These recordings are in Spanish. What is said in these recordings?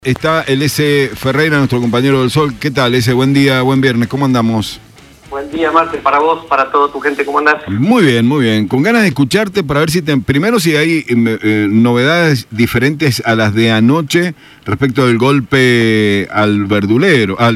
Está el S. Ferreira, nuestro compañero del Sol. ¿Qué tal, S? Buen día, buen viernes. ¿Cómo andamos? Buen día, Marce, para vos, para toda tu gente. ¿Cómo andás? Muy bien, muy bien. Con ganas de escucharte para ver si primero si hay novedades diferentes a las de anoche respecto del golpe al verdulero, al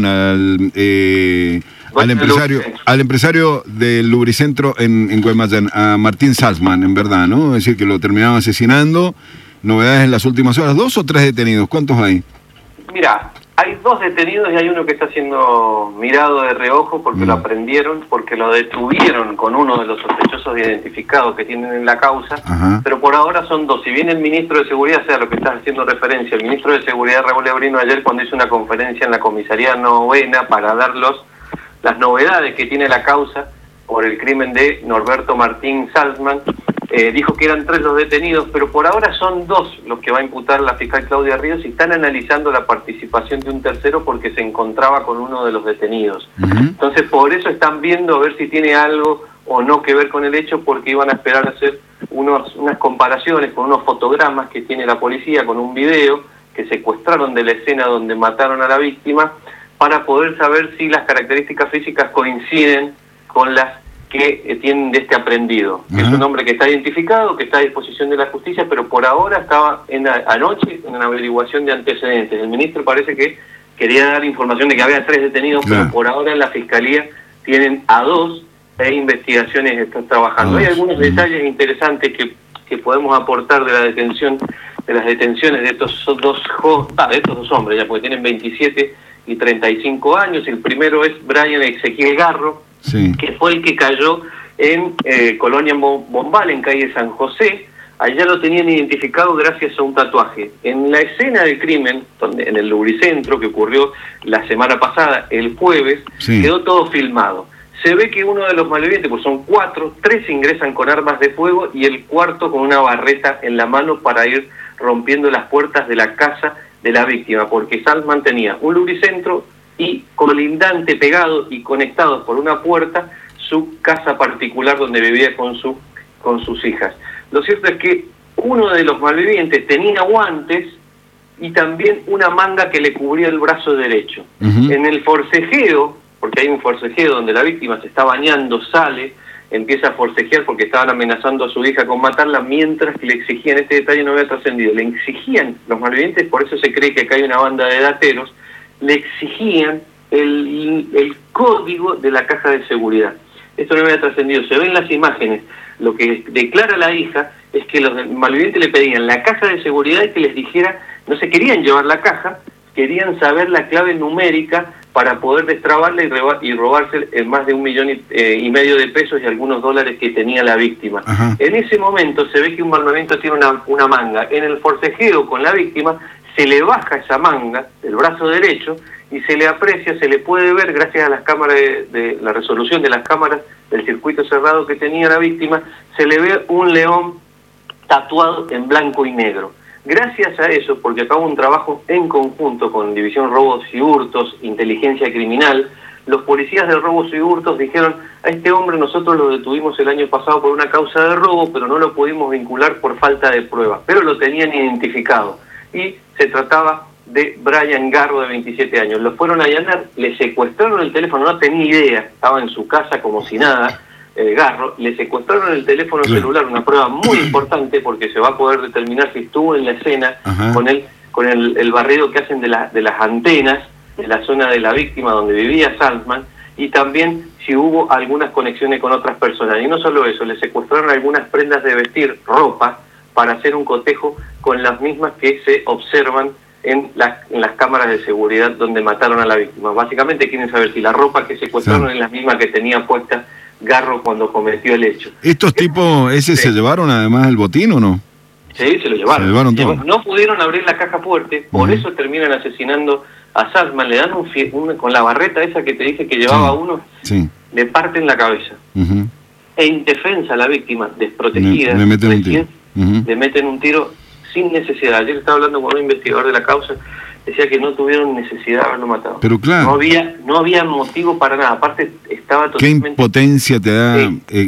empresario del lubricentro en Guaymallén, a Martín Salzman, en verdad, ¿no? Es decir, que lo terminaron asesinando. Novedades en las últimas horas, ¿2 o 3 detenidos? ¿Cuántos hay? Mira, hay 2 detenidos y hay uno que está siendo mirado de reojo porque lo aprendieron, porque lo detuvieron con uno de los sospechosos identificados que tienen en la causa. Ajá. Pero por ahora son 2. Si bien el ministro de Seguridad, sea lo que estás haciendo referencia, el ministro de Seguridad, Raúl Lebrino, ayer cuando hizo una conferencia en la comisaría novena para dar las novedades que tiene la causa por el crimen de Norberto Martín Salzman, dijo que eran 3 los detenidos, pero por ahora son 2 los que va a imputar la fiscal Claudia Ríos y están analizando la participación de un tercero porque se encontraba con uno de los detenidos. Entonces por eso están viendo a ver si tiene algo o no que ver con el hecho, porque iban a esperar a hacer unas comparaciones con unos fotogramas que tiene la policía, con un video que secuestraron de la escena donde mataron a la víctima, para poder saber si las características físicas coinciden con las que tienen de este aprendido. Es un hombre que está identificado, que está a disposición de la justicia, pero por ahora estaba anoche en una averiguación de antecedentes. El ministro parece que quería dar información de que había 3 detenidos, pero por ahora en la fiscalía tienen a 2 e investigaciones están trabajando. Hay algunos detalles interesantes que podemos aportar de la detención, de las detenciones de estos dos hombres, ya porque tienen 27 y 35 años. El primero es Brian Ezequiel Garro, que fue el que cayó en Colonia Bombal, en calle San José. Allá lo tenían identificado gracias a un tatuaje. En la escena del crimen, en el lubricentro, que ocurrió la semana pasada, el jueves, quedó todo filmado. Se ve que uno de los malvivientes, pues son 4, 3 ingresan con armas de fuego y el cuarto con una barreta en la mano para ir rompiendo las puertas de la casa de la víctima, porque Salzman tenía un lubricentro y colindante, pegado y conectado por una puerta, su casa particular donde vivía con sus hijas. Lo cierto es que uno de los malvivientes tenía guantes y también una manga que le cubría el brazo derecho. En el forcejeo, porque hay un forcejeo donde la víctima se está bañando, sale, empieza a forcejear porque estaban amenazando a su hija con matarla, mientras que le exigían, este detalle no había trascendido, le exigían los malvivientes, por eso se cree que acá hay una banda de dateros, le exigían el código de la caja de seguridad. Esto no había trascendido, se ven las imágenes. Lo que declara la hija es que los malvivientes le pedían la caja de seguridad y que les dijera, no se querían llevar la caja, querían saber la clave numérica para poder destrabarla y robarse más de 1,5 millones de pesos y algunos dólares que tenía la víctima. En ese momento se ve que un malviviente tiene una manga. En el forcejeo con la víctima se le baja esa manga del brazo derecho y se le aprecia, se le puede ver, gracias a las cámaras de la resolución de las cámaras del circuito cerrado que tenía la víctima, se le ve un león tatuado en blanco y negro. Gracias a eso, porque acá hubo un trabajo en conjunto con División Robos y Hurtos, Inteligencia Criminal, los policías de Robos y Hurtos dijeron, a este hombre nosotros lo detuvimos el año pasado por una causa de robo, pero no lo pudimos vincular por falta de pruebas, pero lo tenían identificado. Y se trataba de Brian Garro, de 27 años. Lo fueron a allanar, le secuestraron el teléfono, no tenía idea, estaba en su casa como si nada, Garro, le secuestraron el teléfono celular, una prueba muy importante porque se va a poder determinar si estuvo en la escena con el barrido que hacen de las antenas de la zona de la víctima donde vivía Salzman, y también si hubo algunas conexiones con otras personas. Y no solo eso, le secuestraron algunas prendas de vestir, ropa, para hacer un cotejo con las mismas que se observan en las cámaras de seguridad donde mataron a la víctima. Básicamente quieren saber si la ropa que secuestraron es la misma que tenía puesta Garro cuando cometió el hecho. ¿Estos tipos se llevaron además el botín o no? Sí, se lo llevaron. Se llevaron todo. No pudieron abrir la caja fuerte, por eso terminan asesinando a Salzman, le dan con la barreta esa que te dije que llevaba uno, le parten la cabeza. E indefensa a la víctima, desprotegida, le meten un tiro. Le meten un tiro sin necesidad. Ayer estaba hablando con un investigador de la causa, decía que no tuvieron necesidad de haberlo matado. Pero claro. No había motivo para nada. Aparte, estaba totalmente... Qué impotencia te da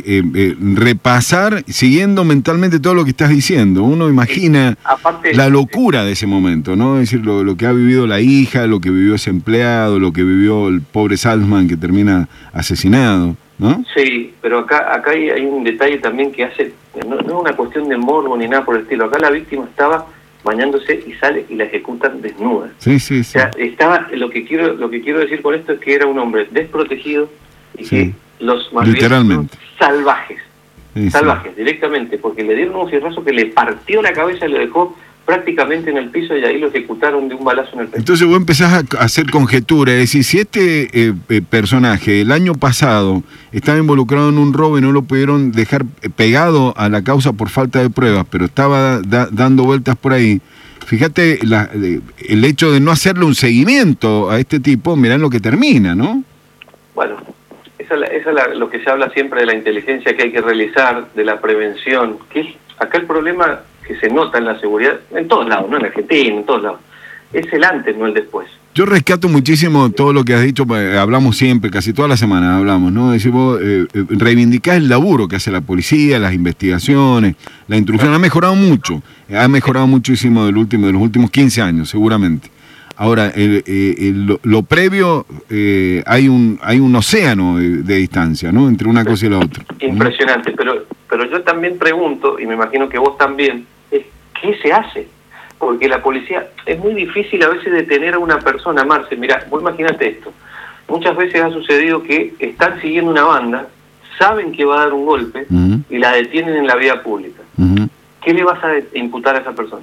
repasar, siguiendo mentalmente todo lo que estás diciendo. Uno imagina Aparte, la locura de ese momento, ¿no? Es decir, lo que ha vivido la hija, lo que vivió ese empleado, lo que vivió el pobre Salzman que termina asesinado, ¿no? Sí, pero acá hay un detalle también que hace... No es una cuestión de morbo ni nada por el estilo. Acá la víctima estaba bañándose y sale y la ejecutan desnuda. Sí, sí, sí. O sea, estaba, lo que quiero decir con esto es que era un hombre desprotegido y que los literalmente salvajes, salvajes, directamente, porque le dieron un fierrazo que le partió la cabeza y lo dejó prácticamente en el piso y ahí lo ejecutaron de un balazo en el pecho. Entonces vos empezás a hacer conjeturas, es decir, si este personaje el año pasado estaba involucrado en un robo y no lo pudieron dejar pegado a la causa por falta de pruebas, pero estaba dando vueltas por ahí, fíjate el hecho de no hacerle un seguimiento a este tipo, mirá en lo que termina, ¿no? Bueno, esa es lo que se habla siempre de la inteligencia que hay que realizar, de la prevención, que es acá el problema que se nota en la seguridad, en todos lados, no en Argentina, en todos lados, es el antes, no el después. Yo rescato muchísimo todo lo que has dicho, hablamos siempre, casi todas las semanas hablamos, ¿no? Decimos, reivindicás el laburo que hace la policía, las investigaciones, la instrucción, ha mejorado mucho, muchísimo de los últimos 15 años, seguramente. Ahora, lo previo, hay un océano de distancia, ¿no? Entre una cosa y la otra. Impresionante, pero yo también pregunto, y me imagino que vos también, ¿qué se hace? Porque la policía, es muy difícil a veces detener a una persona, Marce. Mirá, vos imagínate esto. Muchas veces ha sucedido que están siguiendo una banda, saben que va a dar un golpe, y la detienen en la vía pública. ¿Qué le vas a imputar a esa persona?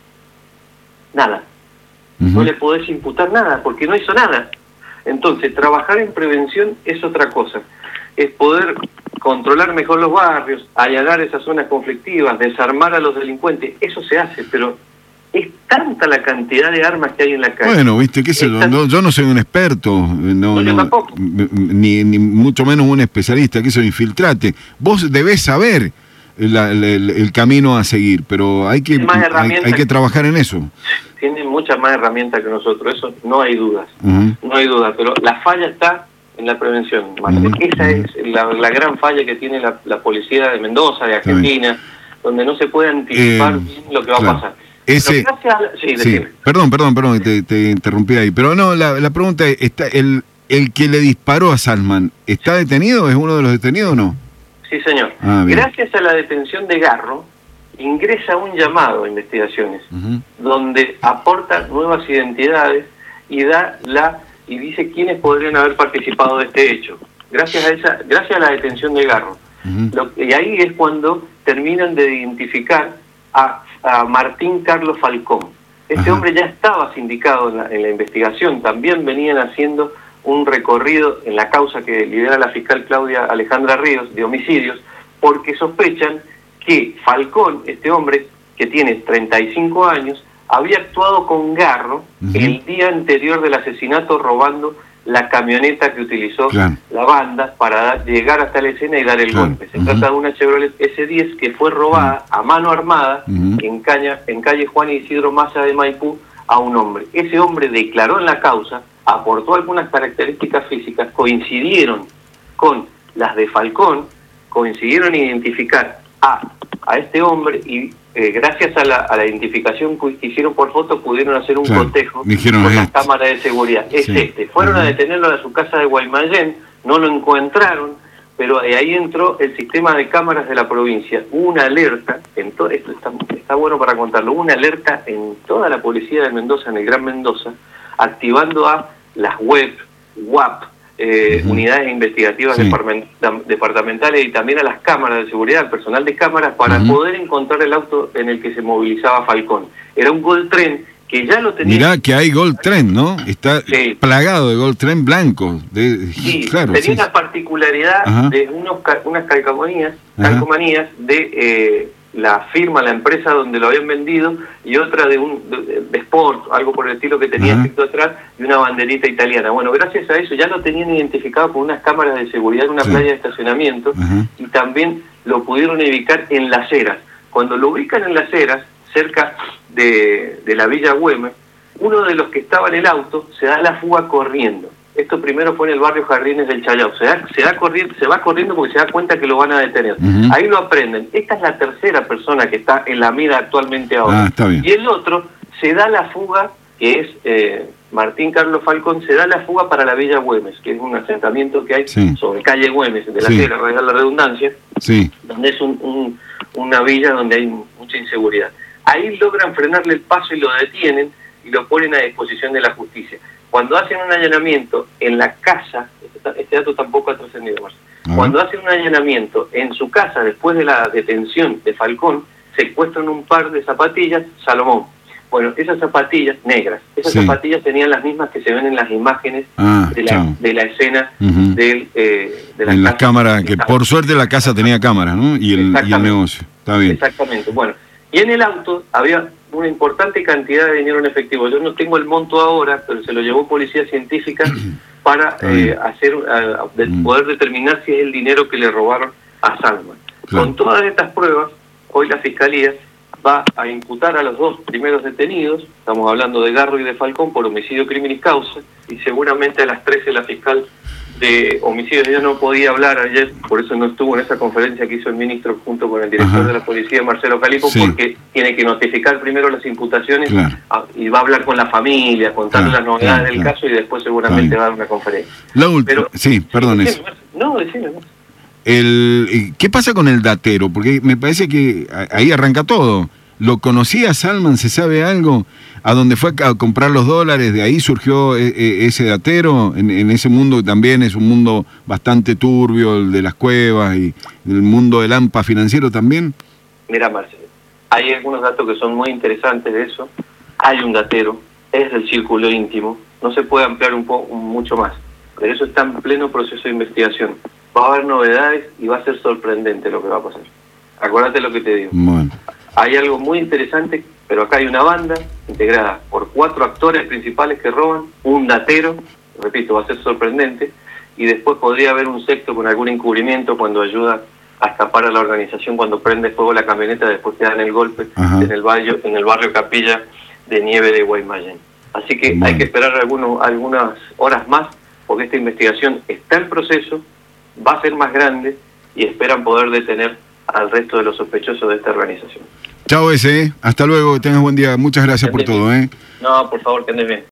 Nada. No le podés imputar nada, porque no hizo nada. Entonces, trabajar en prevención es otra cosa. Es poder controlar mejor los barrios, allanar esas zonas conflictivas, desarmar a los delincuentes. Eso se hace, pero es tanta la cantidad de armas que hay en la calle. Bueno, viste, qué sé yo, yo no soy un experto, yo tampoco. Ni mucho menos un especialista, que soy infiltrate. Vos debés saber el camino a seguir, pero hay que trabajar en eso. Tienen muchas más herramientas que nosotros, eso no hay dudas, no hay duda, pero la falla está en la prevención. Esa es la gran falla que tiene la policía de Mendoza, de Argentina, donde no se puede anticipar lo que va a pasar. Perdón, te interrumpí ahí, pero no, la pregunta es, ¿el que le disparó a Salzman está detenido? ¿Es uno de los detenidos o no? Sí, señor. Gracias a la detención de Garro, ingresa un llamado a investigaciones, donde aporta nuevas identidades y dice quiénes podrían haber participado de este hecho. Gracias a la detención de Garro. Y ahí es cuando terminan de identificar a Martín Carlos Falcón. Este hombre ya estaba sindicado en la investigación, también venían haciendo un recorrido en la causa que lidera la fiscal Claudia Alejandra Ríos de homicidios, porque sospechan que Falcón, este hombre que tiene 35 años, había actuado con Garro el día anterior del asesinato, robando la camioneta que utilizó la banda para llegar hasta la escena y dar el golpe. Se trata de una Chevrolet S10 que fue robada a mano armada en calle Juan Isidro Massa de Maipú a un hombre. Ese hombre declaró en la causa, aportó algunas características físicas, coincidieron con las de Falcón, coincidieron en identificar a este hombre y gracias a la identificación que hicieron por foto pudieron hacer un cotejo con las cámaras de seguridad. Fueron a detenerlo a su casa de Guaymallén, no lo encontraron, pero ahí entró el sistema de cámaras de la provincia. Hubo una alerta, esto está bueno para contarlo, hubo una alerta en toda la policía de Mendoza, en el Gran Mendoza, activando a las web, WAP, unidades investigativas departamentales y también a las cámaras de seguridad, al personal de cámaras, para poder encontrar el auto en el que se movilizaba Falcón. Era un Gold Trend que ya lo tenía. Mirá que hay Gold Trend, ¿no? Está plagado de Gold Trend blancos. Tenía una particularidad de unas calcomanías de la firma, la empresa donde lo habían vendido, y otra de Sport, algo por el estilo que tenía escrito atrás, y una banderita italiana. Bueno, gracias a eso ya lo tenían identificado con unas cámaras de seguridad en una playa de estacionamiento, y también lo pudieron ubicar en Las Heras. Cuando lo ubican en Las Heras, cerca de la Villa Güemes, uno de los que estaba en el auto se da la fuga corriendo. Esto primero fue en el barrio Jardines del Chayao. Se va corriendo porque se da cuenta que lo van a detener. Ahí lo aprenden. Esta es la tercera persona que está en la mira actualmente ahora. Está bien. Y el otro se da la fuga, que es Martín Carlos Falcón, se da la fuga para la Villa Güemes, que es un asentamiento que hay sobre calle Güemes, de la Sierra, valga la redundancia, donde es una villa donde hay mucha inseguridad. Ahí logran frenarle el paso y lo detienen y lo ponen a disposición de la justicia. Cuando hacen un allanamiento en la casa, este dato tampoco ha trascendido más, cuando hacen un allanamiento en su casa después de la detención de Falcón, secuestran un par de zapatillas Salomón. Bueno, esas zapatillas negras, zapatillas tenían las mismas que se ven en las imágenes de la escena de la cámara, que por suerte la casa tenía cámara, ¿no? Y el negocio. Está bien. Exactamente. Bueno, y en el auto había una importante cantidad de dinero en efectivo. Yo no tengo el monto ahora, pero se lo llevó Policía Científica para poder determinar si es el dinero que le robaron a Salman. Con todas estas pruebas, hoy la Fiscalía va a imputar a los dos primeros detenidos, estamos hablando de Garro y de Falcón, por homicidio, crimen y causa, y seguramente a las 13 la fiscal de homicidios, ella no podía hablar ayer, por eso no estuvo en esa conferencia que hizo el ministro junto con el director de la policía, Marcelo Calipo, porque tiene que notificar primero las imputaciones y va a hablar con la familia, contar las novedades del caso y después seguramente va a dar una conferencia. La última, perdón. No, decime. ¿Qué pasa con el datero? Porque me parece que ahí arranca todo. ¿Lo conocía Salman? ¿Se sabe algo? ¿A dónde fue a comprar los dólares? ¿De ahí surgió ese datero? En ese mundo también es un mundo bastante turbio, el de las cuevas y el mundo del AMPA financiero también. Mira, Marcelo, hay algunos datos que son muy interesantes de eso. Hay un datero, es del círculo íntimo, no se puede ampliar mucho más, pero eso está en pleno proceso de investigación. Va a haber novedades y va a ser sorprendente lo que va a pasar. Acuérdate lo que te digo. Bueno. Hay algo muy interesante, pero acá hay una banda integrada por 4 actores principales que roban, un datero, repito, va a ser sorprendente, y después podría haber un sexto con algún encubrimiento cuando ayuda a escapar a la organización cuando prende fuego la camioneta después que dan el golpe en el barrio Capilla de Nieve de Guaymallén. Así que hay que esperar algunas horas más, porque esta investigación está en proceso, va a ser más grande y esperan poder detener al resto de los sospechosos de esta organización. Chao hasta luego, que tengas buen día, muchas gracias por todo. No, por favor, que andes bien.